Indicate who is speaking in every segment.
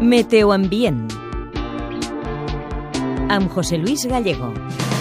Speaker 1: Meteoambient amb José Luis Gallego.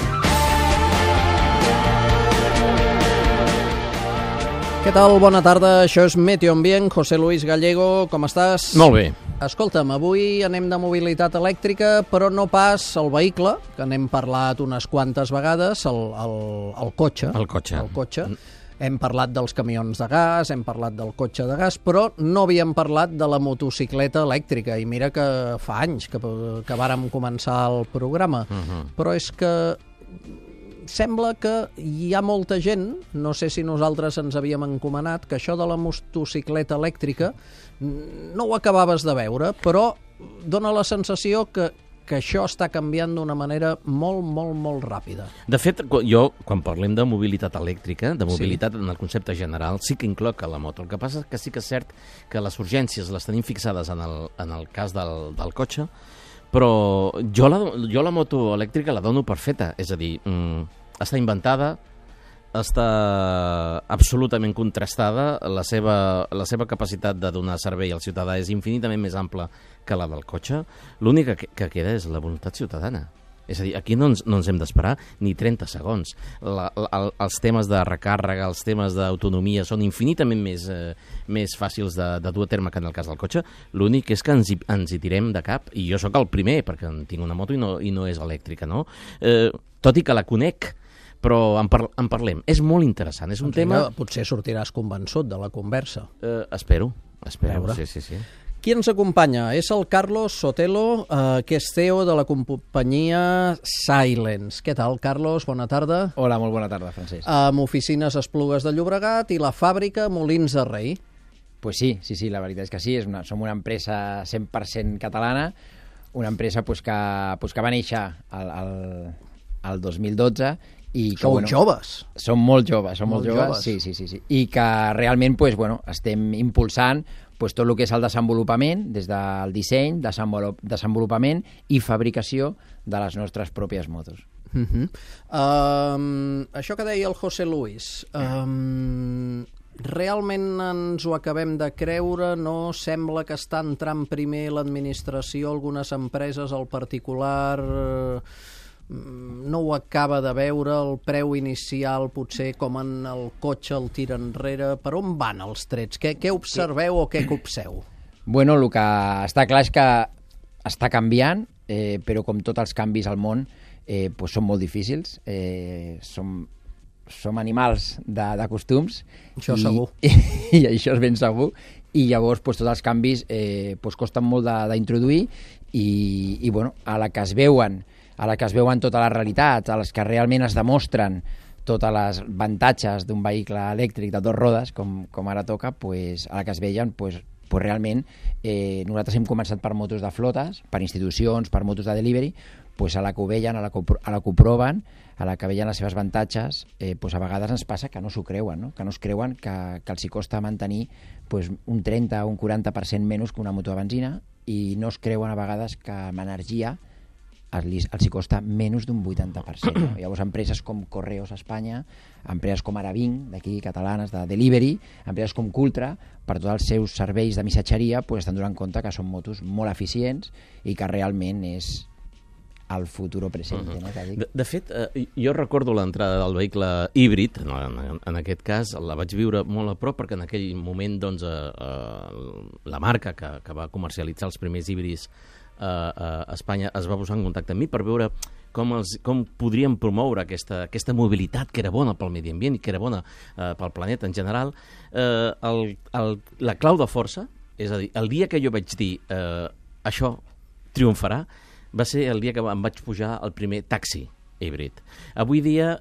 Speaker 2: Què tal? Bona tarda, això és Meteoambient. José Luis Gallego, com estàs?
Speaker 3: Molt bé.
Speaker 2: Escolta'm, avui anem de mobilitat elèctrica, però no pas el vehicle, que n'hem parlat unes quantes vegades, el cotxe.
Speaker 3: El cotxe.
Speaker 2: El cotxe. Hem parlat dels camions de gas, hem parlat del cotxe de gas, però no havíem parlat de la motocicleta elèctrica, i mira que fa anys que vàrem començar el programa. Però és que sembla que hi ha molta gent, no sé si nosaltres ens havíem encomanat, que això de la motocicleta elèctrica no ho acabaves de veure, però dona la sensació que això està canviant d'una manera molt ràpida.
Speaker 3: De fet, jo, quan parlem de mobilitat elèctrica, de mobilitat en el concepte general, sí que incloc la moto. El que passa és que sí que és cert que les urgències les tenim fixades en el cas del cotxe, però jo la moto elèctrica la dono per feta, és a dir, està inventada, està absolutament contrastada, la seva capacitat de donar servei al ciutadà és infinitament més ampla que la del cotxe. L'únic que queda és la voluntat ciutadana. És a dir, aquí no ens hem d'esperar ni 30 segons. Els temes de recàrrega, els temes d'autonomia són infinitament més fàcils de dur a terme que en el cas del cotxe. L'únic és que ens hi tirem de cap, i jo sóc el primer, perquè tinc una moto i no és elèctrica, no? Tot i que la conec, però en parlem. És molt interessant, és un tema...
Speaker 2: Potser sortiràs convençut de la conversa.
Speaker 3: Espero, sí.
Speaker 2: Qui ens acompanya? És el Carlos Sotelo, que és CEO de la companyia Silence. Què tal, Carlos? Bona tarda.
Speaker 4: Hola, molt bona tarda, Francesc.
Speaker 2: Amb oficines a Esplugues de Llobregat i la fàbrica Molins de Rei.
Speaker 4: Pues sí, la veritat és que sí. Som una empresa 100% catalana, una empresa que va néixer el 2012 i que,
Speaker 2: joves.
Speaker 4: Som molt joves, sí. I que realment estem impulsant tot el que és el desenvolupament, des del disseny, desenvolupament i fabricació de les nostres pròpies motos.
Speaker 2: Això que deia el José Luis, realment ens ho acabem de creure? No sembla que està entrant primer l'administració, algunes empreses, el particular no ho acaba de veure, el preu inicial potser com en el cotxe el tira enrere. Per on van els trets? Què observeu o què copseu?
Speaker 4: Bueno, el que està clar és que està canviant, però com tots els canvis al món són molt difícils. Som animals de costums.
Speaker 2: Això segur.
Speaker 4: I això és ben segur. I llavors tots els canvis costen molt d'introduir i a la que es veuen totes les realitats, a les que realment es demostren totes les avantatges d'un vehicle elèctric de 2 rodes, com ara toca, a la que es veien, realment nosaltres hem començat per motos de flotes, per institucions, per motos de delivery, a la que ho veien, a la que ho proven, a la que veien les seves avantatges, a vegades ens passa que no s'ho creuen, no? Que no es creuen que els hi costa mantenir un 30 o un 40% menys que una moto de benzina, i no es creuen a vegades que amb energia els hi costa menys d'un 80%. No? Llavors, empreses com Correos a Espanya, empreses com Araving, d'aquí, catalanes, de delivery, empreses com Cultra, per tots els seus serveis de missatgeria, estan donant compte que són motos molt eficients i que realment és el futur present. No?
Speaker 3: De fet, jo recordo l'entrada del vehicle híbrid, en aquest cas, la vaig viure molt a prop, perquè en aquell moment la marca que va comercialitzar els primers híbrids a Espanya es va posar en contacte amb mi per veure com podríem promoure aquesta mobilitat que era bona pel medi ambient i que era bona pel planeta en general. La clau de força, és a dir, el dia que jo vaig dir això triomfarà, va ser el dia que em vaig pujar al primer taxi híbrid. Avui dia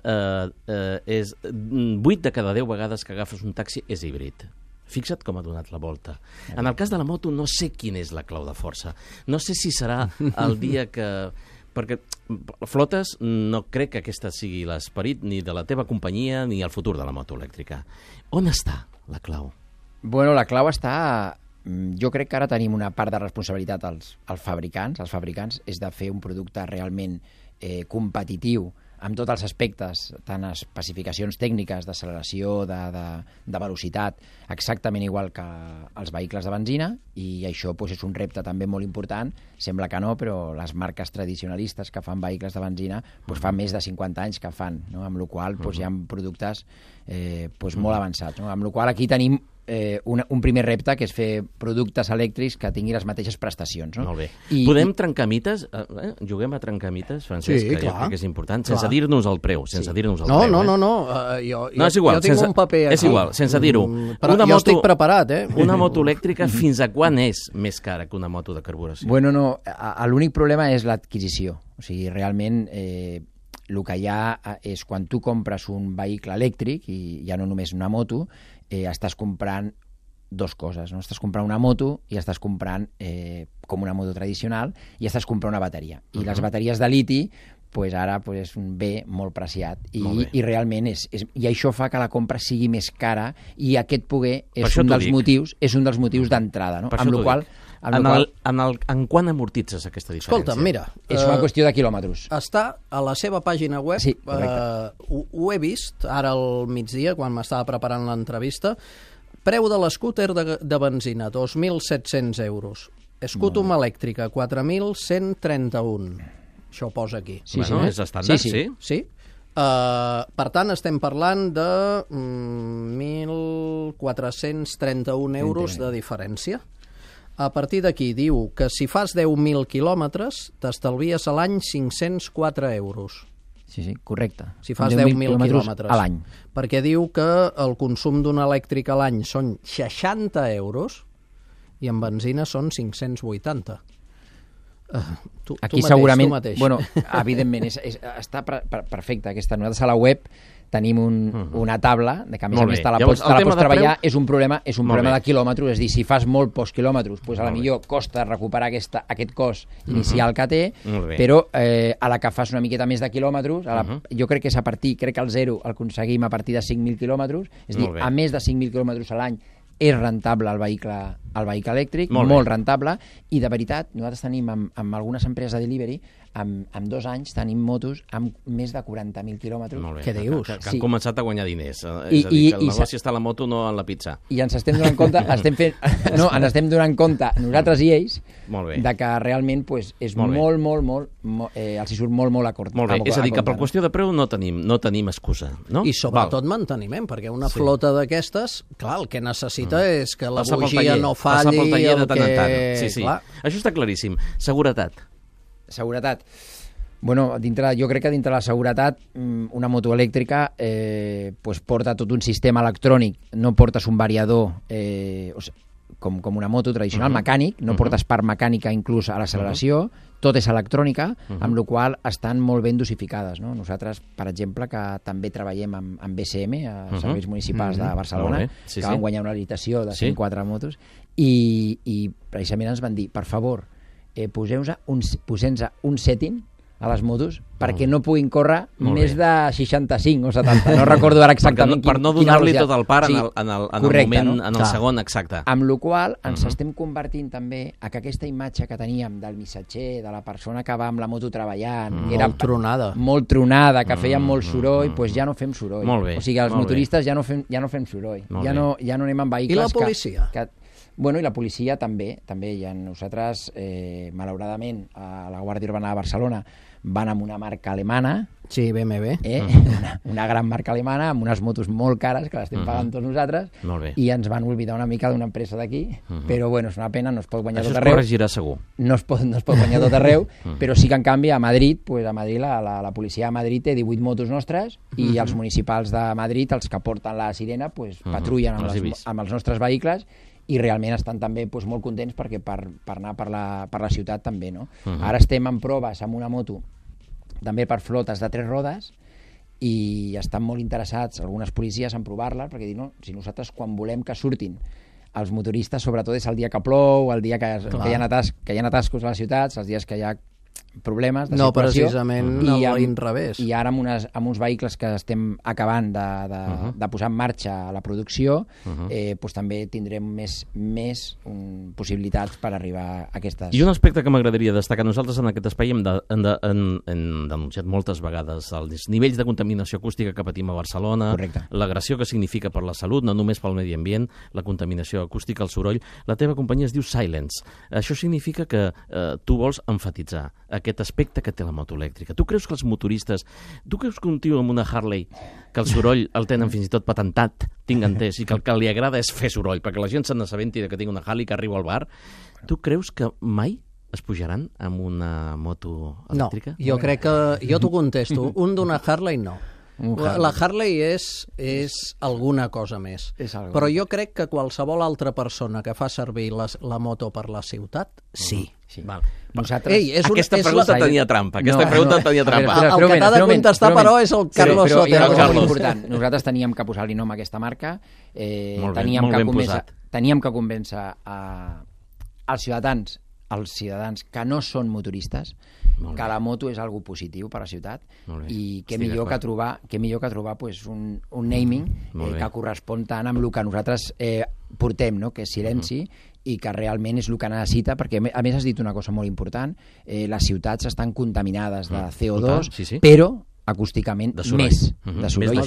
Speaker 3: 8 de cada 10 vegades que agafes un taxi és híbrid. Fixa't com ha donat la volta. En el cas de la moto no sé quina és la clau de força. No sé si serà el dia que... Perquè flotes no crec que aquesta sigui l'esperit ni de la teva companyia ni el futur de la moto elèctrica. On està la clau?
Speaker 4: Bueno, la clau està... Jo crec que ara tenim una part de responsabilitat als fabricants. Els fabricants és de fer un producte realment competitiu amb tots els aspectes, tant especificacions tècniques d'acceleració, de velocitat, exactament igual que els vehicles de benzina, i això doncs, és un repte també molt important. Sembla que no, però les marques tradicionalistes que fan vehicles de benzina doncs, fa més de 50 anys que fan, no? Amb la qual cosa doncs, hi ha productes molt avançats. No? Amb la qual cosa aquí tenim un primer repte, que és fer productes elèctrics que tinguin les mateixes prestacions. No?
Speaker 3: Molt bé. Podem trencar mites? Juguem a trencar mites, Francesc?
Speaker 2: Sí,
Speaker 3: que
Speaker 2: clar.
Speaker 3: Jo crec que és important, sense dir-nos el preu. Sense dir-nos el
Speaker 2: No,
Speaker 3: preu,
Speaker 2: no. Jo
Speaker 3: és igual,
Speaker 2: tinc un paper aquí.
Speaker 3: És igual, sense dir-ho.
Speaker 2: Però jo estic preparat,
Speaker 3: Una moto elèctrica fins a quan és més cara que una moto de carburació?
Speaker 4: Bueno, no, l'únic problema és l'adquisició. O sigui, realment el que hi ha és quan tu compres un vehicle elèctric, i ja no només una moto, estàs comprant dues coses, no? Estàs comprant una moto i estàs comprant, com una moto tradicional, i estàs comprant una bateria. I les bateries de liti, pues ara és un bé molt preciat, i realment i això fa que la compra sigui més cara, i aquest poder és un dels motius d'entrada, no?
Speaker 3: Amb la qual en quan amortitzes aquesta diferència?
Speaker 2: Escolta, mira...
Speaker 4: És una qüestió de quilòmetres.
Speaker 2: Està a la seva pàgina web,
Speaker 4: sí,
Speaker 2: ho he vist ara al migdia, quan m'estava preparant l'entrevista. Preu de l'escúter de benzina, 2.700 euros. Escútum elèctrica, 4.131. Això ho posa aquí.
Speaker 3: Sí, bueno, és estàndard,
Speaker 2: sí. Per tant, estem parlant de 1.431 euros de diferència. A partir d'aquí diu que si fas 10.000 quilòmetres t'estalvies a l'any 504 euros.
Speaker 4: Sí, correcte.
Speaker 2: Si fas 10.000 quilòmetres
Speaker 4: a l'any.
Speaker 2: Perquè diu que el consum d'un elèctric a l'any són 60 euros i en benzina són 580.
Speaker 4: Aquí segurament, bueno, evidentment, està perfecte aquesta. Nosaltres a la web tenim una taula, que a més te la pots treballar, és un problema de quilòmetres, és a dir, si fas molt pocs quilòmetres, doncs a la millor costa recuperar aquest cost inicial que té, però a la que fas una miqueta més de quilòmetres, jo crec que és crec que el zero el aconseguim a partir de 5.000 quilòmetres, és a dir, a més de 5.000 quilòmetres a l'any és rentable el vehicle elèctric, molt rentable, i de veritat, nosaltres tenim amb algunes empreses de delivery, en 2 anys tenim motos amb més de 40.000 quilòmetres.
Speaker 2: Què dius?
Speaker 3: Que han començat a guanyar diners. És a dir, que el negoci està a la moto, no en la pizza.
Speaker 4: I ens estem donant compte, nosaltres i ells, de que realment és molt, els hi surt molt a cort.
Speaker 3: Molt bé, és a dir, que per qüestió de preu no tenim excusa, no?
Speaker 2: I sobretot manteniment, perquè una flota d'aquestes, clar, el que necessita és que la bugia no falli.
Speaker 3: Passar pel taller de tant en tant. Sí. Això està claríssim. Seguretat.
Speaker 4: Bueno, jo crec que dintre la seguretat una moto elèctrica porta tot un sistema electrònic, no portes un variador com una moto tradicional, mecànic, no portes part mecànica inclús a l'acceleració, tot és electrònica, amb la qual estan molt ben dosificades. No? Nosaltres, per exemple, que també treballem amb BCM, a Serveis Municipals de Barcelona, que van guanyar una licitació de 104 motos, i precisament ens van dir, per favor, posem-nos un setting a les motos perquè no puguin córrer més de 65 o 70. No recordo ara exactament
Speaker 3: per no donar-li tot el par en el moment, en el segon exacte.
Speaker 4: Amb la qual ens estem convertint també a que aquesta imatge que teníem del missatger, de la persona que va amb la moto treballant, era molt tronada, que feia molt soroll, doncs ja no fem soroll. O sigui, els motoristes ja no fem soroll. Ja no anem amb vehicles...
Speaker 2: I la policia?
Speaker 4: Bueno, i la policia també. Nosaltres, malauradament, a la Guàrdia Urbana de Barcelona van amb una marca alemana,
Speaker 2: sí, BMW,
Speaker 4: una gran marca alemana, amb unes motos molt cares, que l'estem pagant tots nosaltres, i ens van oblidar una mica d'una empresa d'aquí, però bueno, és una pena, no es pot guanyar tot arreu.
Speaker 3: Això es corregirà segur.
Speaker 4: No es pot guanyar tot arreu, però sí que en canvi a Madrid, la policia de Madrid té 18 motos nostres, i els municipals de Madrid, els que porten la sirena, patrullen amb els nostres vehicles, i realment estan també molt contents perquè per anar per la ciutat també, no? Ara estem en proves amb una moto també per flotes de 3 rodes i estan molt interessats algunes policies en provar-la, perquè diuen, si nosaltres quan volem que surtin els motoristes, sobretot és el dia que plou, el dia que hi ha atascos a les ciutats, els dies que hi ha problemes de
Speaker 2: No,
Speaker 4: circulació.
Speaker 2: precisament a l'inrevés.
Speaker 4: I ara amb uns vehicles que estem acabant de posar en marxa a la producció, doncs també tindrem més possibilitats per arribar a aquestes...
Speaker 3: I un aspecte que m'agradaria destacar, nosaltres en aquest espai hem denunciat moltes vegades els nivells de contaminació acústica que patim a Barcelona, l'agressió que significa per la salut, no només pel medi ambient, la contaminació acústica, el soroll. La teva companyia es diu Silence. Això significa que tu vols emfatitzar aquest aspecte que té la moto elèctrica. Tu creus que els motoristes... Tu creus que un tio amb una Harley, que el soroll el tenen fins i tot patentat, tinc entès, i que el que li agrada és fer soroll, perquè la gent se n'assabenti que tinc una Harley que arriba al bar, tu creus que mai es pujaran amb una moto elèctrica?
Speaker 2: No, jo crec que... Jo t'ho contesto. Un d'una Harley, no. La Harley és alguna cosa més. Però jo crec que qualsevol altra persona que fa servir la moto per la ciutat, sí.
Speaker 3: Val.
Speaker 2: Aquesta
Speaker 3: pregunta tenia trampa. El
Speaker 2: que t'ha de contestar, però, és el Carlos Sotelo.
Speaker 4: Però és molt important. Nosaltres teníem que posar-li nom a aquesta marca, teníem que convèncer als ciutadans que no són motoristes, que la moto és algo positiu per a la ciutat, i què millor que trobar pues, un naming que correspon tant amb el que nosaltres portem, no? Que és silenci, i que realment és el que necessita, perquè a més has dit una cosa molt important, les ciutats estan contaminades de CO2, però acústicament més. De soroll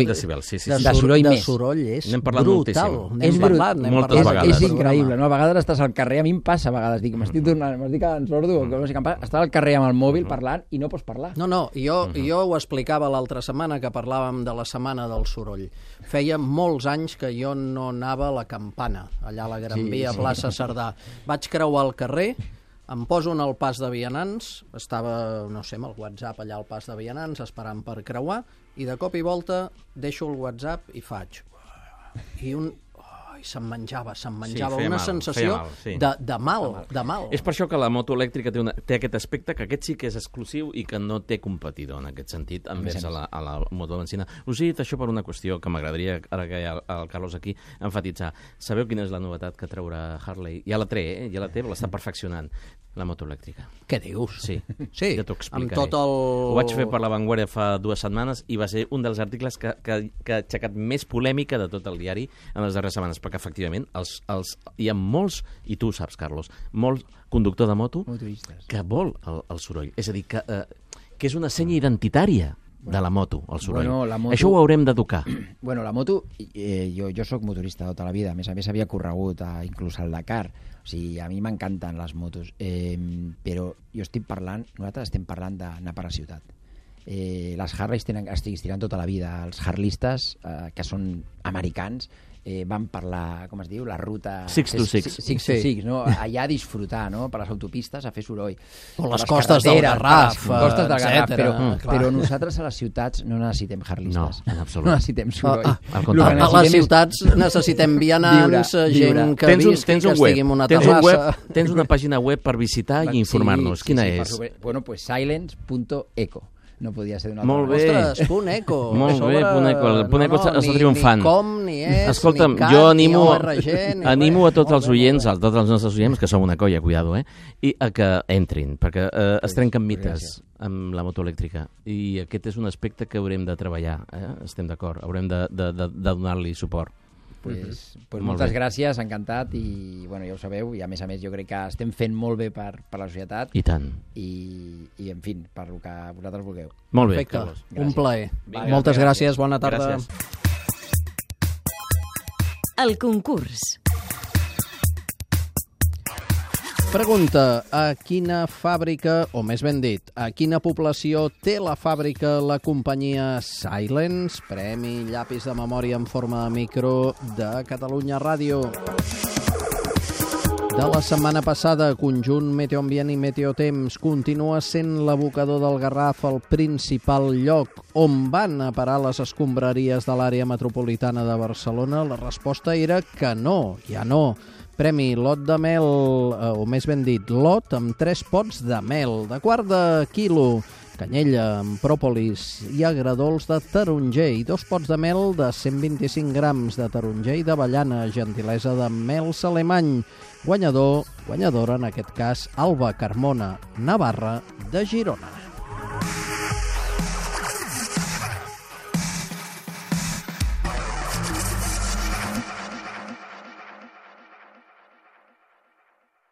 Speaker 4: més.
Speaker 2: De soroll és
Speaker 3: brutal.
Speaker 2: És brutal.
Speaker 4: És increïble. A vegades estàs al carrer, a mi em passa a vegades, m'estic quedant sordo, estàs al carrer amb el mòbil parlant i no pots parlar.
Speaker 2: No, jo ho explicava l'altra setmana, que parlàvem de la setmana del soroll. Feia molts anys que jo no anava a la Campana, allà a la Gran Via, plaça Cerdà. Vaig creuar el carrer, em poso en el pas de vianants, estava, no sé, amb el WhatsApp allà al pas de vianants, esperant per creuar, i de cop i volta deixo el WhatsApp i faig... I se'm menjava una sensació de mal.
Speaker 3: És per això que la moto elèctrica té aquest aspecte, que aquest sí que és exclusiu i que no té competidor en aquest sentit envers a la moto de benzina. Us he dit això per una qüestió que m'agradaria, ara que hi ha el Carlos aquí, enfatitzar. Sabeu quina és la novetat que traurà Harley? Ja la té, l'està perfeccionant. La moto elèctrica.
Speaker 2: Què dius?
Speaker 3: Sí, ja t'ho explicaré. Ho vaig fer per La Vanguardia fa 2 setmanes i va ser un dels articles que ha aixecat més polèmica de tot el diari en les darreres setmanes, perquè efectivament hi ha molts, i tu ho saps, Carlos, molts conductor de moto que vol el soroll. És a dir, que és una senya identitària de la moto, el soroll. Això ho haurem d'educar.
Speaker 4: Bueno, la moto, jo soc motorista tota la vida, a més havia corregut inclús al Dakar, o sigui, a mi m'encanten les motos, però nosaltres estem parlant d'anar per la ciutat. Les Harleys estiguis tirant tota la vida, els harlistes, que són americans, van per com es diu, la ruta
Speaker 3: 626,
Speaker 4: no? Allà a disfrutar, no? Per les autopistes, a fer soroll.
Speaker 2: O les costes del Garraf,
Speaker 4: però nosaltres a les ciutats no necessitem harlistes.
Speaker 3: No, en absolut.
Speaker 4: No necessitem soroll.
Speaker 2: A les ciutats necessitem vianants, gent que visqui, que estigui en una terrassa.
Speaker 3: Tens una pàgina web per visitar i informar-nos. Quina és?
Speaker 4: Bueno, pues silence.eco. No podia ser d'una
Speaker 3: altra
Speaker 4: manera.
Speaker 2: Ostres, .eco.
Speaker 3: Molt bé, .eco. El .eco està triomfant.
Speaker 2: Ni com, ni és,
Speaker 3: escolta'm,
Speaker 2: ni cat,
Speaker 3: jo animo a tots els oients, a tots els nostres oients, que som una colla, cuidado, i a que entrin, perquè es trenquen mites amb la moto elèctrica. I aquest és un aspecte que haurem de treballar, estem d'acord, haurem de donar-li suport.
Speaker 4: Pues moltes gràcies, encantat, i bueno, ja ho sabeu, i a més jo crec que estem fent molt bé per la societat.
Speaker 3: I tant.
Speaker 4: I en fi, per el que vosaltres vulgueu.
Speaker 3: Molt bé,
Speaker 2: Carlos. Un plaer. Moltes gràcies, bona tarda.
Speaker 1: El concurs.
Speaker 2: Pregunta, a quina fàbrica, o més ben dit, a quina població té la fàbrica la companyia Silence? Premi llapis de memòria en forma de micro de Catalunya Ràdio. De la setmana passada, conjunt Meteoambient i Meteotemps continua sent l'abocador del Garraf el principal lloc on van a parar les escombraries de l'àrea metropolitana de Barcelona? La resposta era que no, ja no. Premi lot de mel, o més ben dit, lot amb 3 pots de mel de quart de quilo, canyella amb pròpolis i agradols de taronger i 2 pots de mel de 125 grams de taronger i d'avellana, gentilesa de Mels Alemany. Guanyadora, en aquest cas, Alba Carmona Navarra de Girona.